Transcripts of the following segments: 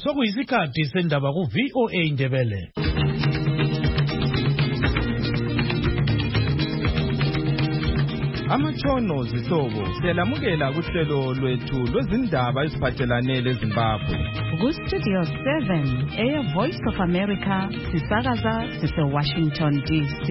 Sokuyisikhathi sendaba ku VOA Indebele. Amatshono zihlobo siyalamukela kuhlelo lwethu lwezindaba eziphathelane leZimbabwe. Ku-Studio 7 Air Voice of America sisakaza sise-Washington DC.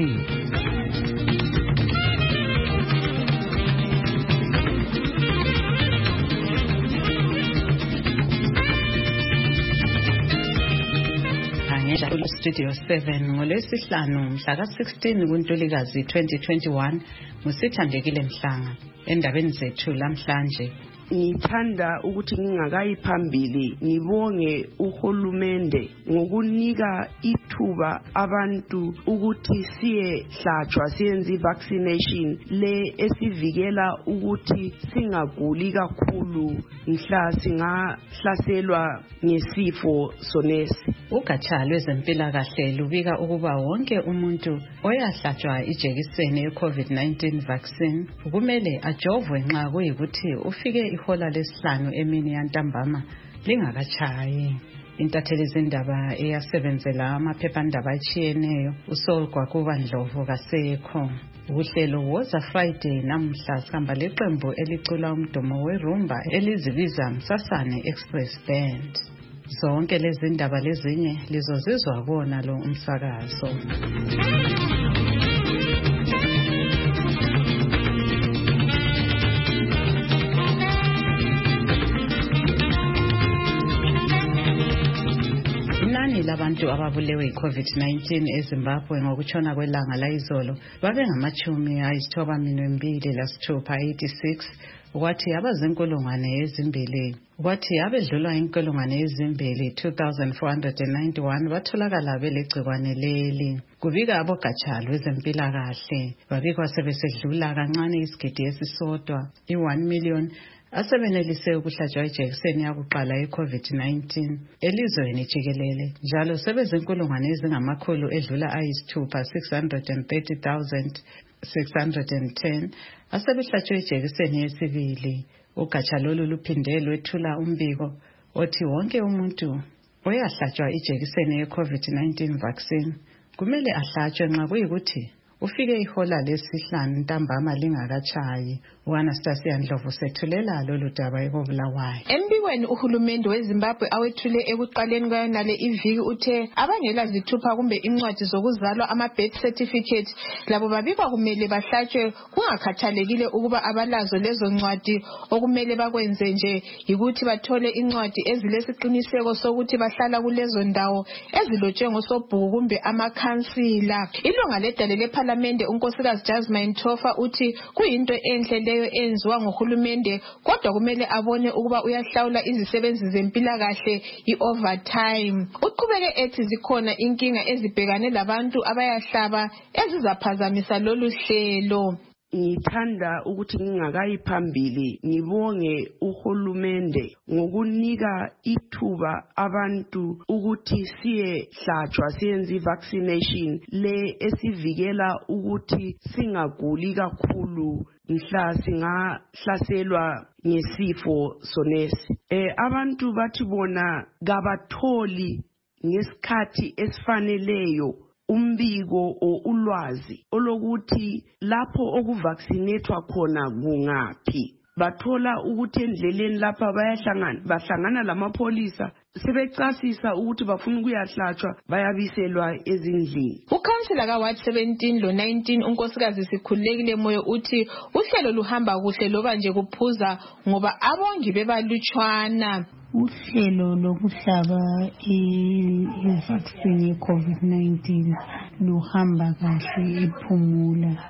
Studio 7 ngolwesihlanu mhla ka-16 kuNtulikazi 2021 musithandekile Mhlanga. Endabeni zethu lamhlanje ngithanda ukuthi ngingakayi phambili ngibonge uhulumende ngokunika ithuba abantu ukuthi siyehlatshwa siyenze vaccination le esivikela ukuthi singaguli kakhulu mhla singahlaselwa ngesifo sonesi. Ugatsha lwezempilakahle lubika ukuba wonke umuntu oyahlatshwa ijekiseni ye-COVID-19 vaccine kumele ajovwe nxa kuyikuthi ufike ihola lesihlanu emini yantambama lingakatshayi. Intatheli zindaba eyasebenzela amaphephandaba atshiyeneyo uSolgwakuba Ndlovu kasekho. Uhlelo Woza Friday namhla sihamba leqembu elicula umdumo werumba elizibiza Msasane Express Band. Zonke lezi ndaba lezinye lizozizwa kona lo umsakazo. Inani labantu ababulewe yi-COVID-19 eZimbabwe ngokutshona kwelanga layizolo babe ngama-92,686 kwathi abazinkulungwane ezimbili kwathi abedlula inkulungwane ezimbili 2,491 batholakala belegcikwane leli. Kubika abogatsha lwezempilakahle babikwa sebesedlula kancane isigidi esisodwa i-1 million asebenelise ukuhlatshwa ijekiseni yakuqala ye-COVID-19 elizweni jikelele, njalo sebezinkulungwane ezingamakhulu edlula ayisithupha 630,610 asebehlatshwe ijekiseni yesibili. Ugatsha lolu luphinde lwethula umbiko othi wonke umuntu oyahlatshwa ijekiseni ye-COVID-19 vaccine kumele ahlatshwe nxa kuyikuthi ufike ihola lesihlanu ntambama lingakatshayi. U-Anastasia Ndlovu sethulela lolu daba ekobulawayo. Embikweni uhulumende weZimbabwe awethule ekuqaleni kwayonale iviki uthe abangela zithupha kumbe incwadi zokuzalwa ama-birth certificate labo babikwa kumele bahlatshwe kungakhathalekile ukuba abalazo lezo ncwadi. Okumele bakwenze nje yikuthi bathole incwadi ezilesiqiniseko sokuthi bahlala kulezo ndawo ezilotshwe ngosobhuku kumbe amakhansila. Ilunga ledale lePhalamende unkosikazi Jasmine Tofa uthi kuyinto enhle leyo enziwa ngohulumende, kodwa kumele abone ukuba uyahlawula izisebenzi zempilakahle i-overtime. Uqhubeke ethi zikhona inkinga ezibhekane labantu abayahlaba ezizaphazamisa lolu hlelo. Ngithanda ukuthi ngingakayi phambili ngibonge uhulumende ngokunika ithuba abantu ukuthi siyehlatshwa siyenze vaccination le esivikela ukuthi singaguli kakhulu mhla singahlaselwa ngesifo sonesi. Abantu bathi bona kabatholi ngesikhathi esifaneleyo umbiko o ulwazi olokuthi lapho okuvaccinatwa khona kungaphi. Bathola ukuthi endleleni lapha bahlangana lamapolisa sebecasisa ukuthi bafuna ukuyahlatshwa bayabiselwa ezindlini. Ukhansila kaWard 17 lo-19 unkosikazi Sikhulekile Moyo uthi uhlelo luhamba kuhle loba nje kuphuza ngoba abongi bebalutshwana. Uhlelo lokuhlaba i-vaccine ye-COVID-19 luhamba kahle ephumula.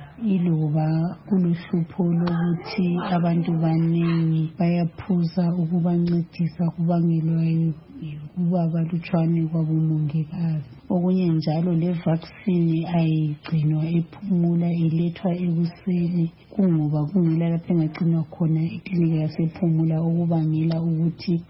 Iloba kuluhlupho lokuthi abantu baningi bayaphuza ukubancedisa kubangelwa ukuba balutshwane kwabomongikazi. Okunye njalo le vaccine ayigcinwa ephumula ilethwa ekuseni kungoba kungela lapho engagcinwa khona iklinika yasephumula okubangela ukuthi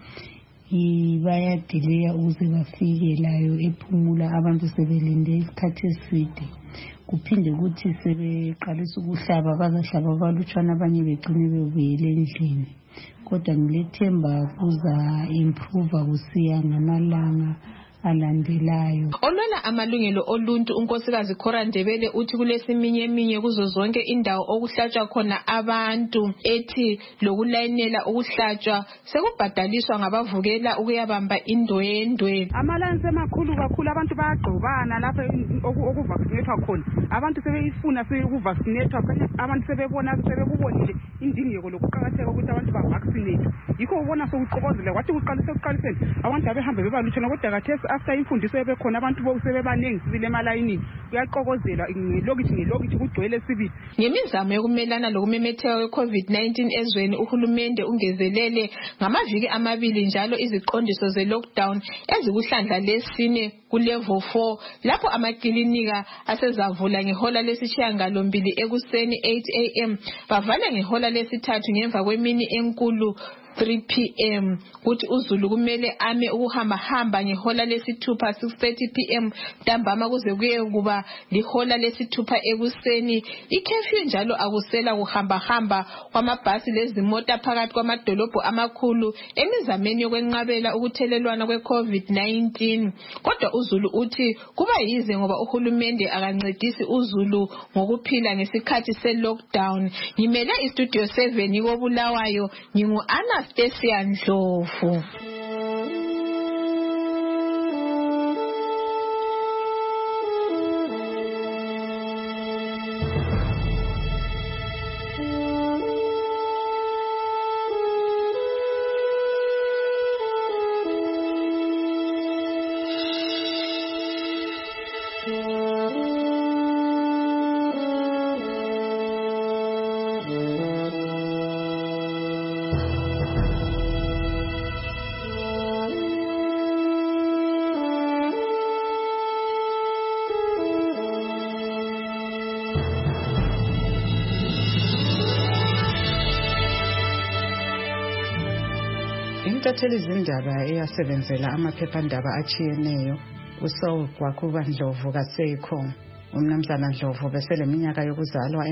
bayadileya ukuze bafike layo ephumula abantu sebelinde isikhathi eside. Kuphinde ukuthi sebeqalisa ukuhlaba bazahlaba abalutshwana abanye begcine bebuyele endlini. kodwa ngilethemba kuza improve kusiya ngamalanga alandelayo. Olwela amalungelo oluntu unkosikazi Cora Ndebele uthi kulesiminyeminya kuzo zonke indawo okuhlatshwa khona abantu, ethi lokulayinela ukuhlatshwa sekubhadaliswa ngabavukela ukuyabamba indwendwe. Amalayini semakhulu kakhulu, abantu bayagqobana lapha okuvaccinatwa khona. Abantu sebeyifuna ukuvaccinatwa, abantu sebekubonile indingeko lokuqakatheka ukuthi abantu bavaccinate. Yikho ubona sokuqokozela kwathi kuqaliseni abantu abehambe bebalutshana, kodwa khathesi after imfundiso ebekhona abantu sebebanengi sibile emalayinini, kuyaqokozela ngelokithi kugcwele sibili. Ngemizamo yokumelana lokumemetheka kwe-COVID-19 ezweni, uhulumende ungezelele ngamaviki 2 njalo iziqondiso ze-lockdown ezikuhlandla lesine ku-level 4, lapho amakilinika asezavula ngehola lesishiyagalombili ekuseni 8 AM bavala ngehola lesithathu ngemva kwemini enkulu 3 PM. Kuthi uZulu kumele ame ukuhamba ngehola lesithupha 6:30 PM ntambama kuze kuye kuba lihola lesithupha ekuseni. Ikhefyu njalo akusela kuhamba kwamabhasi lezimota phakathi kwamadolobho amakhulu emizameni yokwenqabela ukuthelelwana kwe-COVID-19. Kodwa uZulu uthi kuba yize ngoba uhulumende akancedisi uZulu ngokuphila ngesikhathi se-lockdown. Ngimele iStudio 7 yikoBulawayo, Anastasia Ndlovu. Intatheli zindaba eyasebenzela amaphephandaba achiyeneyo uSaul Gwakuba Ndlovu kaSeikho. Umnumzana Ndlovu beseleminyaka yokuzalwa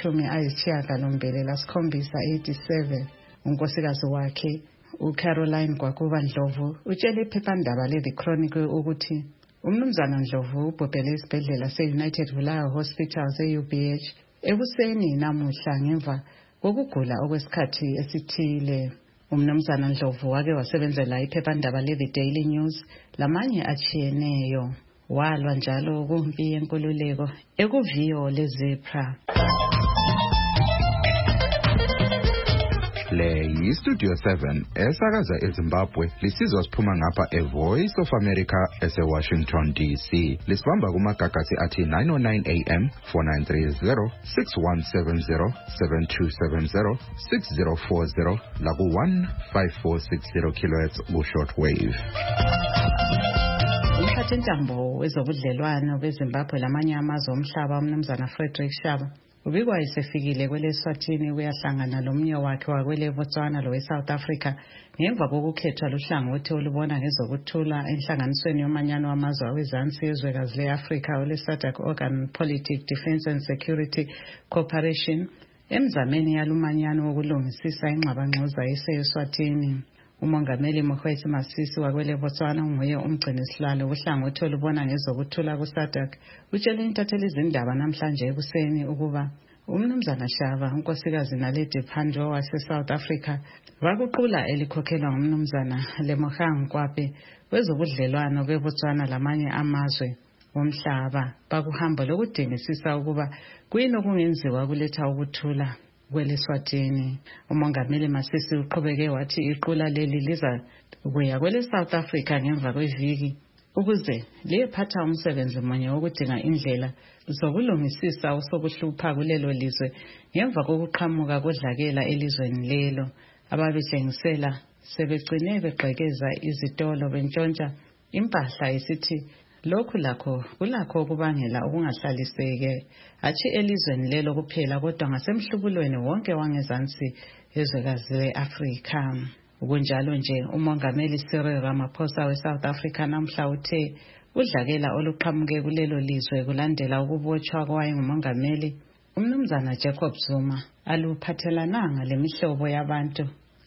engama-87. Unkosikazi wakhe uCaroline Gwakuba Ndlovu utshele iphephandaba le-The Chronicle ukuthi umnumzana Ndlovu ubhubhele esibhedlela se-United Bulawayo Hospital se-UBH ekuseni namuhla ngemva kokugula okwesikhathi esithile. Umnumzana Ndlovu wake wasebenzela iphephandaba le-The Daily News lamanye achiyeneyo. Walwa njalo kumpi yenkululeko ekuviyo leZipra. Le yiStudio 7 esakaza eZimbabwe lisizwa siphuma ngapha eVoice of America eseWashington DC. Lisibamba kumagagasi athi 909 AM, 4930, 6170, 7270, 6040 laku 15460 kHz ku-shortwave. Umphathintambo wezobudlelwano beZimbabwe lamanye amazwe omhlaba umnumzana Frederick Shaba ubikwa esefikile kweleSwatini uyahlangana lomnye wakhe wakweleBotswana loweSouth Africa ngemva kokukhethwa luhlangothi olubona ngezokuthula enhlanganisweni yomanyano wamazwe awezansi yezwekazi le-Afrika ole-SADC Organ Politic Defence and Security Cooperation emzameni yalumanyano wokulungisisa ingxabangxoza eseSwatini. Umongameli Mokgweetsi Masisi wakweleBotswana unguye umgcinisihlalo wohlangothi olubona ngezokuthula ku-SADC utshele intatheli zindaba namhlanje ekuseni ukuba umnumzana Shaba unkosikazi Naledi Pandor wase-South Africa wakuqula elikhokhelwa ngumnumzana Lemogang Kwape wezobudlelwano beBotswana lamanye amazwe omhlaba bakuhamba lokudingisisa ukuba kuyini okungenziwa kuletha ukuthula kweleSwatini. Umongameli Masisi uqhubeke wathi iqula leli liza kuya kwele-South Africa ngemva kweviki ukuze liyephatha umsebenzi munye wokudinga indlela zokulungisisa usokuhlupha kulelo lizwe ngemva kokuqhamuka kodlakela elizweni lelo. Ababehlengisela sebegcine begqekeza izitolo bentshontsha impahla esithi lokhu lakho kulakho ukubangela ukungahlaliseke athi elizweni lelo kuphela kodwa ngasemhlubulweni wonke wangezansi ezwekazi le-Afrika. Kunjalo nje umongameli Cyril Ramaphosa we-South Africa namhla uthe udlakela oluqhamuke kulelo lizwe kulandela ukubotshwa kwayengumongameli umnumzana Jacob Zuma aluphathelananga lemihlobo yabantu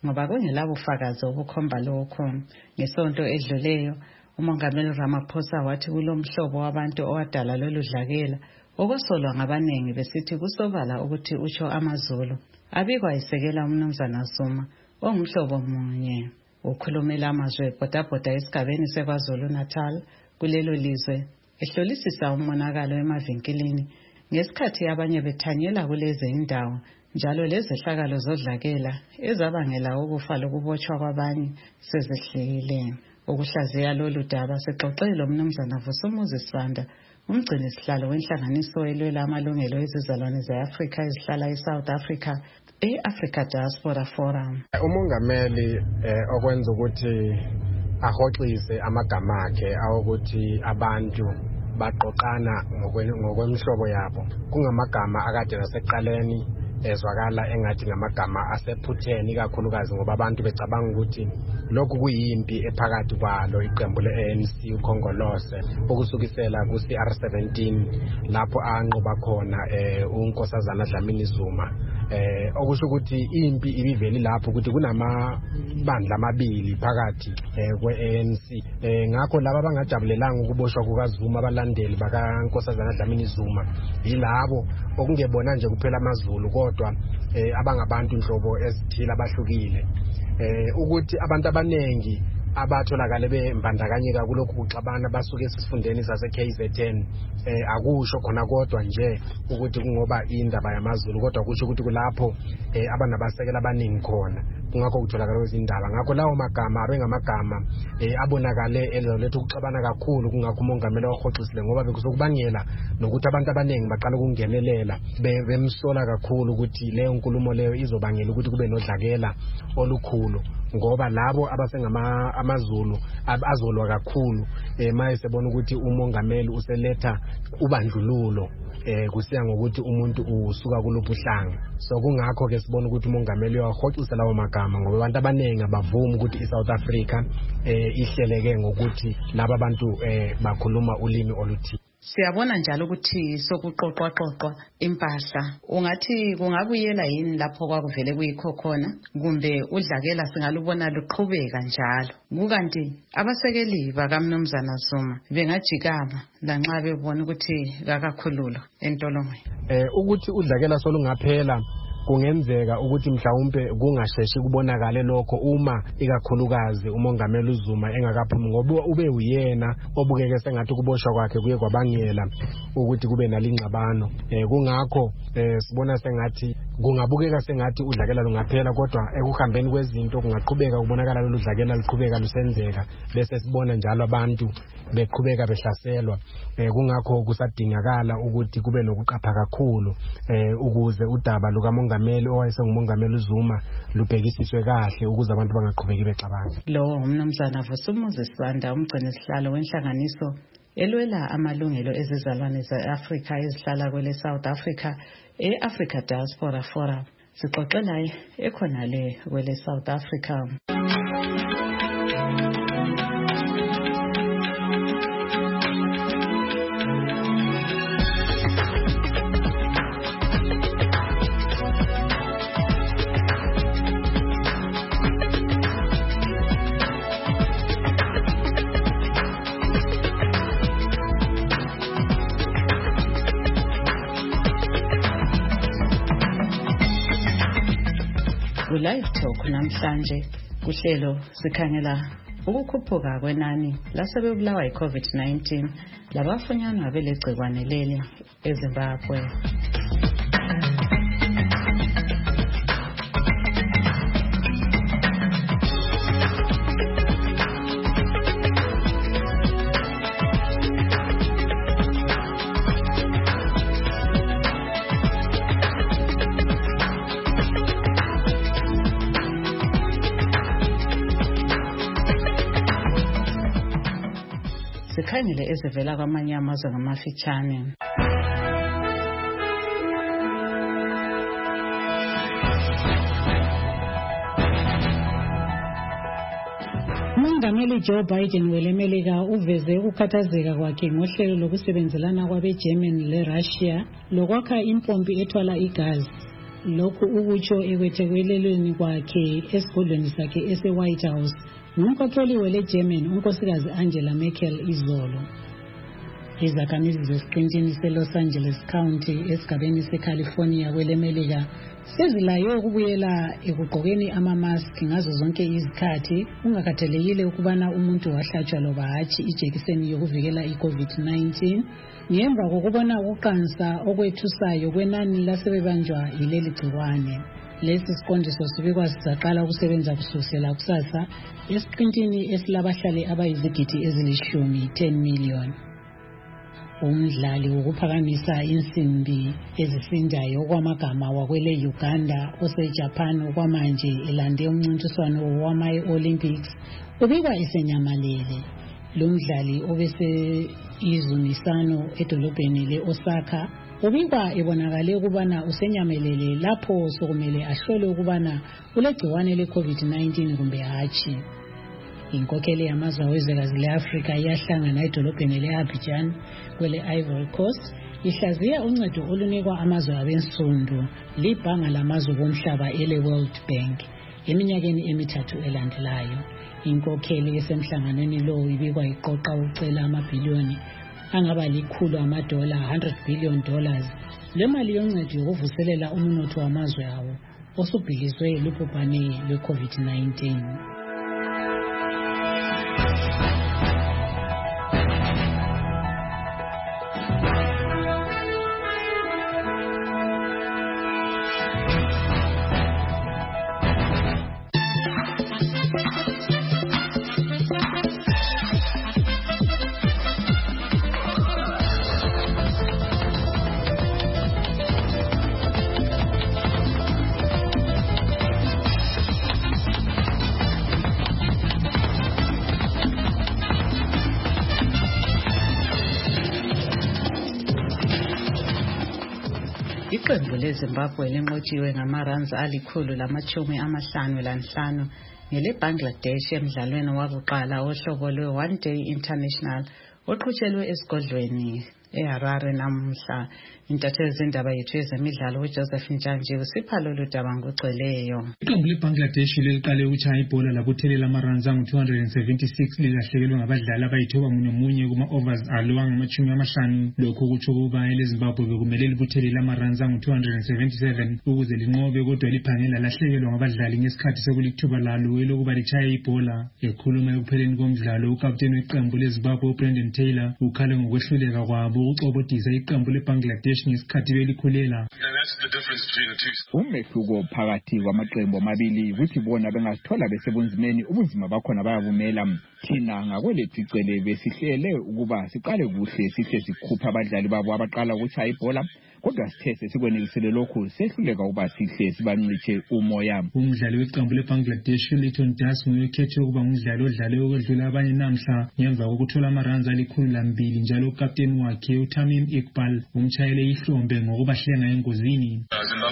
ngoba kungelabo ufakazi obukhomba lokho. Ngesonto edluleyo uMongameli Ramaphosa wathi kulomhlobo wabantu owadala lolu dlakela okusolwa ngabanengi besithi kusobala ukuthi utsho amaZulu abikwa isekela umnumzana Zuma ongumhlobo munye. Ukhulumela amazwe ebhodabhoda esigabeni seKwaZulu Natal kulelo lizwe ehlolisisa umonakalo emavinkilini ngesikhathi abanye bethanyela kulezi indawo njalo lezehlakalo zodlakela ezabangela ukufa lokubotshwa kwabanye sezehlile. Ukuhlaziya lolu daba sixoxele umnumzana Vusumuzi Sibanda umgcini sihlalo wenhlanganiso elwela amalungelo ezizalwane ze-Afrika ezihlala eSouth Africa e-Africa Diaspora Forum. Umongameli okwenza ukuthi ahoxise amagama akhe awukuthi abantu baqoqana ngokwemhlobo yabo kungamagama akade naseqaleni ezwakala engathi ngamagama asephutheni kakhulukazi ngoba abantu becabanga ukuthi lokhu kuyimpi ephakathi kwalo iqembu le-ANC ukhongolose ukusukisela ku-CR17 lapho anqoba khona unkosazana Dlamini Zuma. Okusho ukuthi impi ibiveli lapho ukuthi kunamabandla amabili phakathi kwe-ANC. Ngakho laba abangajabulelanga ukuboshwa kukaZuma abalandeli bakankosazana Dlamini Zuma yilabo okungebona nje kuphela amaZulu kodwa abangabantu inhlobo ezithile abahlukile. Ukuthi abantu abanengi abatholakale bembandakanyeka kulokhu kuxabana basuke esifundeni sase-KZN akusho khona kodwa nje ukuthi kungoba indaba yamaZulu kodwa kusho ukuthi kulapho abanabasekela abaningi khona kungakho kutholakala izindaba. Ngakho lawo magama abengamagama abonakale elethu ukuxabana kakhulu kungakho umongameli wahoxisile ngoba bekusokubangela nokuthi abantu abaningi baqala ukungenelela bemsola kakhulu ukuthi leyo nkulumo leyo izobangela ukuthi kube nodlakela olukhulu ngoba labo amazulu azolwa kakhulu mayesebona ukuthi umongameli useletha ubandlululo kusiya ngokuthi umuntu usuka kuluphi uhlanga. So kungakho ke sibona ukuthi umongameli uyahoxisa lawo magama ngoba abantu abaningi abavuma ukuthi iSouth Africa ihleleke ngokuthi laba bantu bakhuluma ulimi oluthile. Siyabona njalo ukuthi sokuqoqwa impahla ungathi kungabuyela yini lapho kwakuvele kuyikho khona kumbe udlakela singalubona luqhubeka njalo kukanti abasekeli bakamnumzana Zuma bengajikama lanxa bebona ukuthi kakakhululo entolongweni ukuthi udlakela solungaphela kungenzeka ukuthi mhlawumbe kungasheshi kubonakale lokho uma ikakhulukazi umongameli uZuma engakaphumi ngoba ube uyena obukeke sengathi kuboshwa kwakhe kuye kwabangela ukuthi kube nalingxabano. Kungakho sibona sengathi kungabukeka sengathi udlakela lungaphela kodwa ekuhambeni kwezinto kungaqhubeka kubonakala lolu dlakela liqhubeka lusenzeka bese sibona njalo abantu beqhubeka behlaselwa. Kungakho kusadingakala ukuthi kube nokuqapha kakhulu ukuze udaba lukamongameli owayesengumongameli uZuma lubhekisiswe kahle ukuze abantu bangaqhubeki bexabana. Lo umnumzana Vusumuzi Sibanda umgcini sihlalo wenhlanganiso elwela amalungelo ezizalwane ze-Afrika ezihlala kwele South Africa e-Africa Diaspora Forum sixoxela ekhonale kwele South Africa. Live Talk namhlanje kuhlelo sikhangela ukukhuphuka kwenani lasebebulawa iCovid-19 labafunyanwa belegcikwane leli eZimbabwe. Sikhangele ezivela kwamanye amazwe ngamafitshane. Umongameli Joe Biden welemelika uveze ukukhathazeka kwakhe ngohlelo lokusebenzelana kwabe-Germany le-Russia lokwakha impompi ethwala igazi. lokhu ukutsho ekwethekelelweni kwakhe esigodlweni sakhe ese-White House ngumkhokheli wele-German unkosikazi Angela Merkel izolo. Izakhamizi zesiqintini se-Los Angeles County esigabeni se-California kwelemelika sezilaywe ukubuyela ekugqokeni amamaski ngazo zonke izikhathi kungakhathalekile ukubana umuntu wahlatshwa loba hatshi ijekiseni yokuvikela i-COVID-19 ngemva kokubona ukuqansa okwethusayo kwenani lasebebanjwa yileli gciwane. Lesi siqondiso sibikwa sizaqala ukusebenza kusukela kusasa esiqintini esilabahlali abayizigidi ezilishumi 10 million. Umdlali wokuphakamisa insimbi ezisindayo okwamagama wakwele Uganda oseJapan okwamanje elande umncintiswano wama-Olympics ubikwa esenyamalele. Lo mdlali obese izumisano edolobheni le-Osaka ubikwa ebonakale ukubana usenyamelele lapho sokumele ahlole ukubana ulegciwane le-COVID-19 kumbe hatshi. Inkokheli yamazwe awezwekazi le-Afrika iyahlangana edolobheni le-Abidjan kwele-Ivory Coast ihlaziya uncedo olunikwa amazwe abensundu libhanga lamazwe bomhlaba ele-World Bank eminyakeni emithathu elandelayo. Inkokheli esemhlanganweni lo ibikwa iqoqa ucela amabhiliyoni angaba likhulu amadola $100 billion le mali yoncedo yokuvuselela umnotho wamazwe awo osubhikizwe lubhubhane lwe-COVID-19. Iqembu leZimbabwe linqotshiwe ngama-runs $155 ngele-Bangladesh emdlalweni wakuqala wohlobo lwe-One Day International oqhutshelwe esigodlweni eHarare namuhla. Intatheli zindaba yethu yezemidlalo uJoseph Njanji usipha lolu daba ngokugcweleyo. Iqembu leBangladesh liqale ukuchaya ibhola labuthelela ama-runs angu-276 lilahlekelwe ngabadlali abayithoba munye kuma-overs alo angama-50. Lokhu kutsho ukuba eleZimbabwe bekumele libuthelela ama-runs angu-277 ukuze linqobe, kodwa liphange lalahlekelwa ngabadlali ngesikhathi sekulithuba lalo elokuba lichaye ibhola. Ekhuluma ekupheleni komdlalo, ukapteni weqembu leZimbabwe uBrendan Taylor ukhale ngokwehluleka kwabo ukucobodisa iqembu leBangladesh ngesikhathi belikhulela. Umehluko phakathi kwamaqembu amabili ukuthi bona bengasithola besebunzimeni ubunzima bakhona bayabumela. Thina ngakwelethu icele besihlele ukuba siqale kuhle sihle sikhupha abadlali babo abaqala ukuchaya ibhola, kodwa sithe sikwenelisele lokhu sehluleka ukuba sihle sibancitshe umoya. Umdlali weqembu leBangladesh uLitton Das nguyekhethe ukuba umdlali odlale okwedlula abanye namhla ngemva kokuthola ama-runs $200 njalo ukapteni wakhe uTamim Iqbal umchayele ihlombe ngokubahlenga engozini.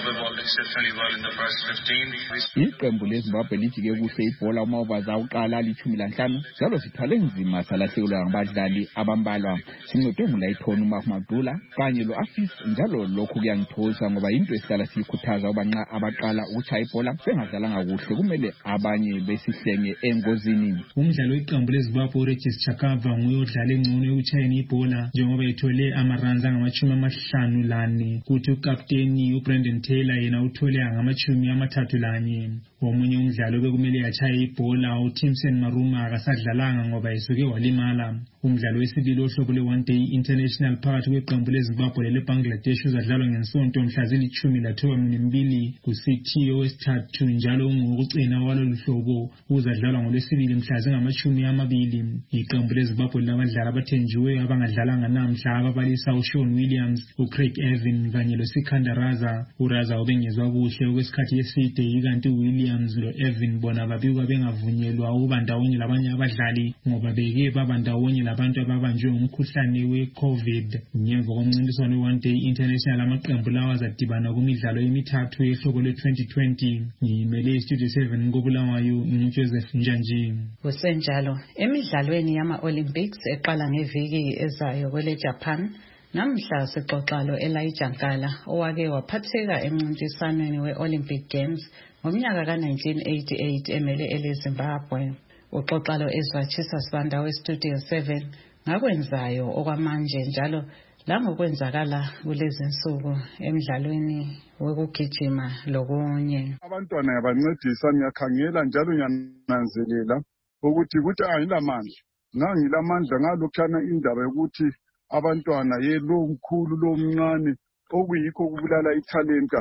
Iqembu leZimbabwe lijike kuhle ibhola uma-overs awuqala ali-15 njalo sithwale nzima salahlekelwa ngabadlali abambalwa. Sincedwe nguLayton uMahmadula kanye lo-Afis, njalo lokhu kuyangithokoza ngoba into esihlala siyikhuthaza uba nxa abaqala ukuchaya ibhola bengadlalanga kuhle kumele abanye besihlenge engozini. Umdlali weqembu leZimbabwe uRegis Chakabva nguye odlale ngcono ekuchayeni ibhola njengoba ethole ama-runs angama-54 kuthi ukapteni uBrendan Taylor yena uthole angama-31. Omunye umdlalo bekumele achaye ibhola uTimson Maruma akasadlalanga ngoba esuke walimala. Umdlalo wesibili ohlobo le-One Day International phakathi kweqembu leZimbabwe leBangladesh uzadlalwa ngesonto mhla zili-12 kusithi owesithathu njalo ungokucina walolu hlobo uzadlalwa ngolwesibili mhla zingama-20. Iqembu leZimbabwe labadlali abathenjiweyo abangadlalanga namhla ababalisa uShaun Williams, uCraig Evan kanye loSikandar Raza. uRaza ubengezwa kuhle okwesikhathi eside, ikanti uWilliams lo-Evan bona babikwa bengavunyelwa ukuba ndawonye labanye abadlali ngoba beke baba ndawonye labantu ababanjwe umkhuhlane we-COVID. Ngemva komncintiswano we-One Day International amaqembu lawa azadibana kumidlalo emithathu ehlobo le-2020. Ngiyimele iStudio 7 koBulawayo nguJoseph Njanji. Kusenjalo emidlalweni yama-Olympics eqala ngeviki ezayo kwele-Japan, Namhla sixoxa lo Elijah Nkala owake waphatheka emncintiswaneni we-Olympic Games ngomnyaka ka-1988 emele eleZimbabwe. Uxoxa lo Ezra Chisa Sibanda we-Studio 7 ngakwenzayo okwamanje njalo langokwenzakala kulezi nsuku emidlalweni wokugijima lokunye. Abantwana yabancedisa ngiyakhangela njalo ngiyananzelela ukuthi ayilamandla. Ngangilamandla ngalokhana indaba yokuthi abantwana lo mkhulu lo mncane okuyikho kubulala ithalenta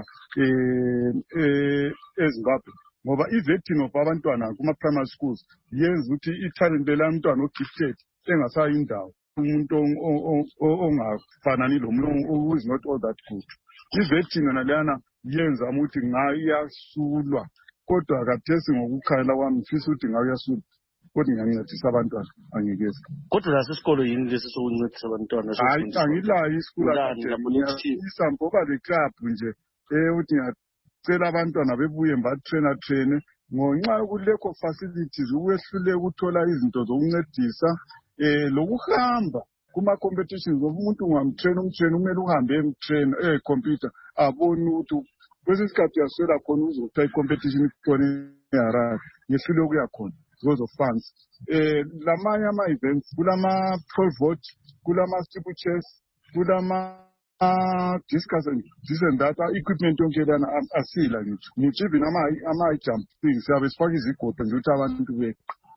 eZimbabwe ngoba ivetting of abantwana kuma primary schools yenza ukuthi ithalente lamntwana ogifted engasayi indawo umuntu ongafanani lomuntu who is not all that good. Ivetting nalana yenza ukuthi ngayasulwa kodwa kathesi ngokukhayela kwami mfisa ukuthi ngayasulwa kodwa ngiyancedisa abantwana angikezi. Kodwa lasesikolo yini lesi sokuncedisa abantwana? Hayi angilayo isikolo ngiyafisa ngoba le club nje ukuthi ngiyacela abantwana bebuye batrain ngonxa yokulekho facilities ukwehluleka ukuthola izinto zokuncedisa lokuhamba kuma competitions umuntu ungamtrain umele uhambe emtrain computer abone ukuthi kwesikhathi yaswela khona uzothatha competition khona eHarare ngehluleka ukuya khona because of funds. Lamanye ama-events kulama pole vault, kulama steeplechase, kulama discus and that equipment yonke lana asila ngithi even ama jump things siyabe sifaka izigodo nje ukuthi abantu be.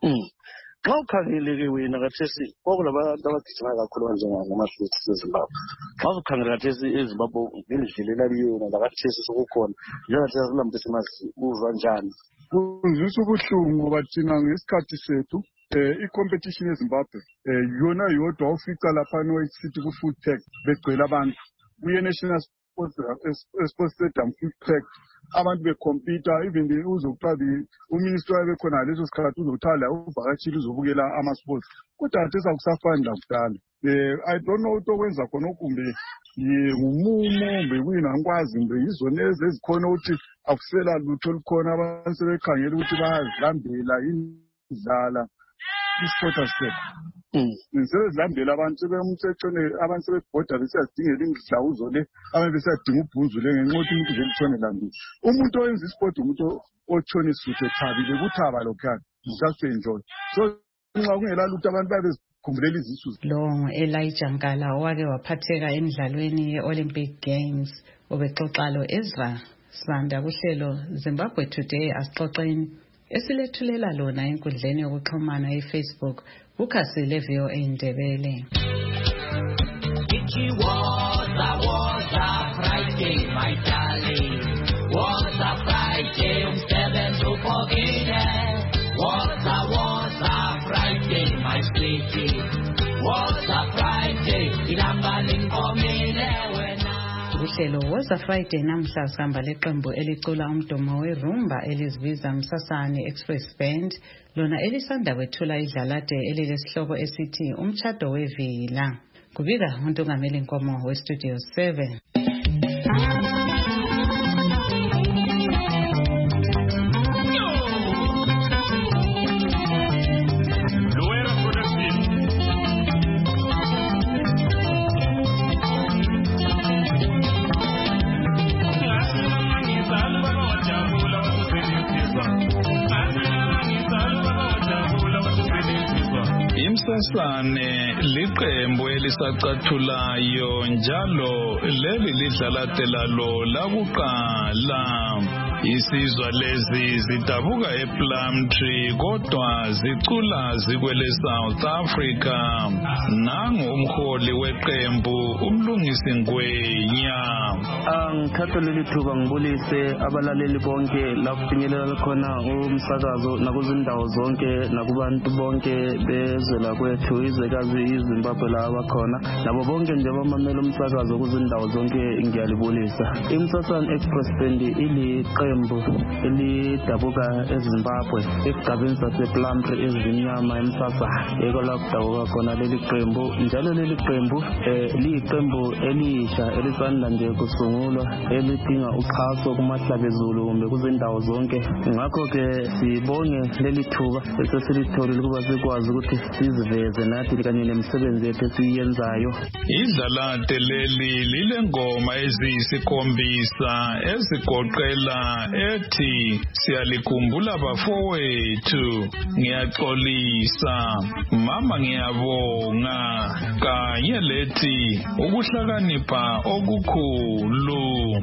Xa ukhangeleke wena kathesi kwakulabantu abagijima kakhulu njengamahlutsi eZimbabwe. Xa ukhangela kathesi eZimbabwe ngendlela eliyona lakathesi sokukhona njengathi silambe simazi uzwa njani? Kuzwisa ubuhlungu ngoba thina ngesikhathi sethu i-competition eZimbabwe yona yodwa ufica lapha no-city ku-food tech begcwele abantu kuye-national sports stadium food tech abantu bekompita even uzokuqala uminister wayebekhona leso sikhathi uzothala uvakatshile uzobukela ama-sports kodwa kathesi akusafani lakudala. I don't know ukuthi okwenza khona okumbe ngumumo bekuyini angikwazi mbe yizona ezikhona ukuthi akusela lutho olukhona abantu sebekhangela ukuthi bayazilambela indlala isport aspect. Sebezilambela abantu sebemthethweni abantu sebebhoda besiyadingela imidlawuzo le abantu besiyadinga ubhunzule ngenxa yokuthi umuntu velitshone lambile. Umuntu oyenza isport umuntu otshona isuthe thabile kuthaba lokhana just enjoy. So nxa kungela lutho abantu babe kumbulela izisu. Lo Elijah Nkala owake waphatheka emidlalweni ye-Olympic Games ubexoxa lo Ezra Sibanda kuhlelo Zimbabwe Today asixoxeni esilethulela lona enkundleni yokuxhumana eFacebook ukhasi le-VOA Indebele. Friday, my darling. Was a Friday, umsebenzi uphokile. Was a Friday, my sweetie. Was a Friday, ilamba linkomile wena. Uhlelo Was a Friday namhla sihamba leqembu elicula umdomo werumba elizibiza Msasani Express Band lona elisanda kwethula idlalade elilesihloko esithi umtshado wevila. Kubika uNtungameli Nkomo we-Studio 7. Imsasane liqembu elisacathulayo njalo leli lidlalate lalo lakuqala. Isizwa lezi zidabuka ePlumtree kodwa zicula zikwele South Africa. Nangu umholi weqembu umlungisi Ngwenya. Ngithatha leli thuba ngibulise abalaleli bonke lapho finyelela khona umsakazo nakuzindawo zonke nakubantu bonke bezwe lakwethu izwekazi iZimbabwe la abakhona nabo bonke nje abamamela umsakazo kuzindawo zonke ngiyalibulisa. Imsasane Express Band iliqembu liqembu elidabuka eZimbabwe esigabeni sasePlumtree ezimnyama eMsasa yiko lapho dabuka khona leli qembu njalo leli qembu liyiqembu elisha elisanda nje kusungulwa elidinga uxhaso kumahlabezulu kumbe kuzindawo zonke ngakho ke sibonge leli thuba esesilitholile ukuba sikwazi ukuthi siziveze nathi kanye nemisebenzi yethu esiyenzayo. Idlalate leli lilengoma eziyisikhombisa ezigoqela ethi siyalikhumbula bafowethu ngiyaxolisa mama ngiyabonga kanye lethi ukuhlakanipha okukhulu.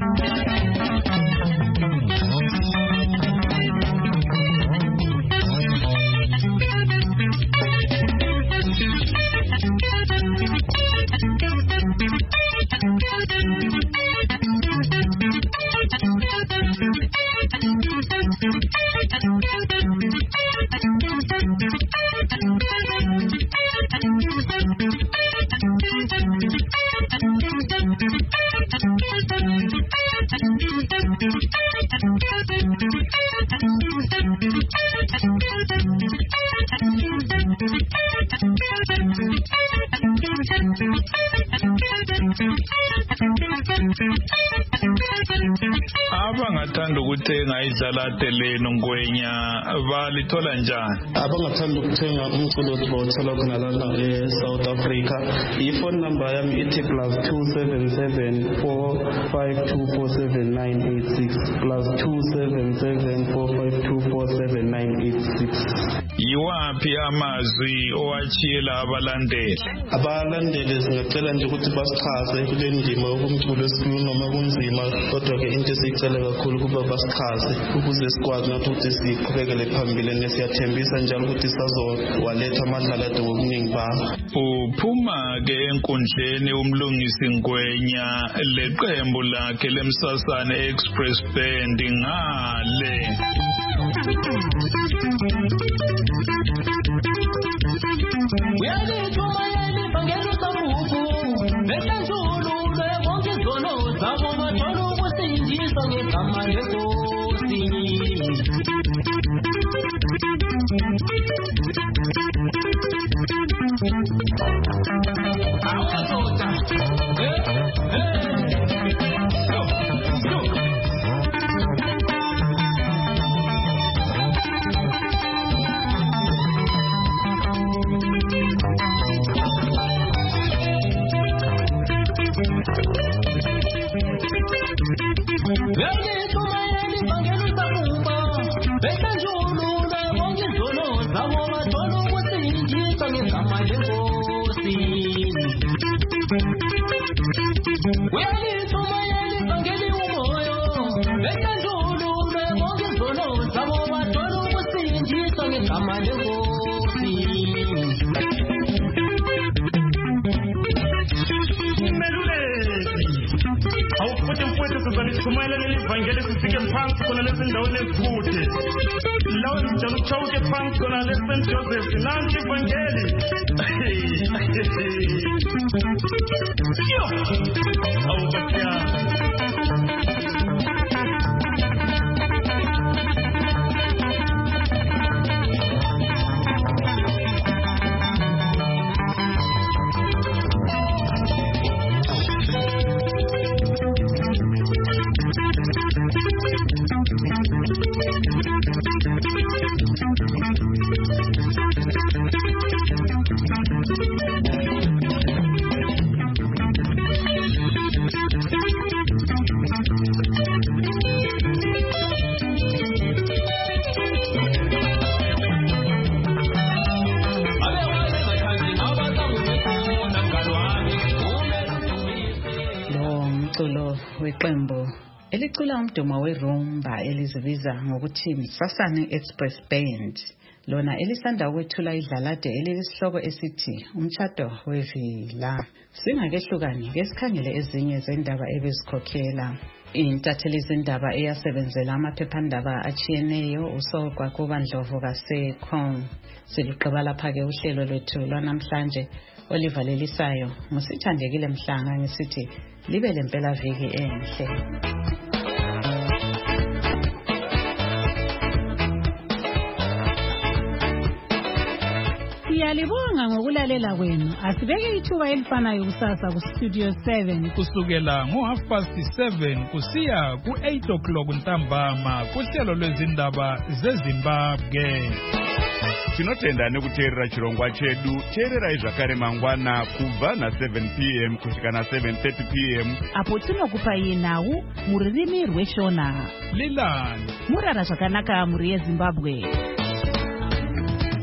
Abangathanda ukuthenga idlalate lenu Ngwenya balithola njani? Abangathanda ukuthenga umculo sibawuthola khona lana eSouth Africa. Ifone number yami ithi +27745247986 +27745247986. Yiwaphi amazwi owachiyela abalandeli? Abalandeli singacela nje ukuthi basichaze kule ndima yokumculo esikhuluma kunzima kodwa ke into esiyicela kakhulu kuba basichaze ukuze sikwazi nathi ukuthi siqhubekele phambili nesiyathembisa njalo ukuthi sazowaletha amadlalade ngobuningi babo. Uphuma ke enkundleni umlungisi Ngwenya leqembu lakhe leMsasane Express Band ngale. Weqembu elicula umdumo werumba elizibiza ngokuthi Msasane Express Band lona elisanda ukwethula idlalade elilesihloko esithi umtshado wevila. Singakehlukani ngesikhangele ezinye zendaba ebezikhokhela. Intatheli zindaba eyasebenzela amaphephandaba achiyeneyo usokwa kubandlovu kaSekho. Siliqaba lapha ke uhlelo lwethu lwanamhlanje olivalelisayo ngusithandekile Mhlanga ngisithi libe lempela viki enhle. Siyalibonga ngokulalela kwenu. Asibeke ithuba elifanayo kusasa ku Studio 7 kusukela ngo7:30 kusiya ku8 ntambama kuhlelo lwezindaba zeZimbabwe. Tinotenda nekuteerera chirongwa chedu. Teererai zvakare mangwana kubva na7 p.m. kusvika na7:30 p.m. apo tinokupai nhau mururimi rweshona. Lilani murara zvakanaka muri yeZimbabwe.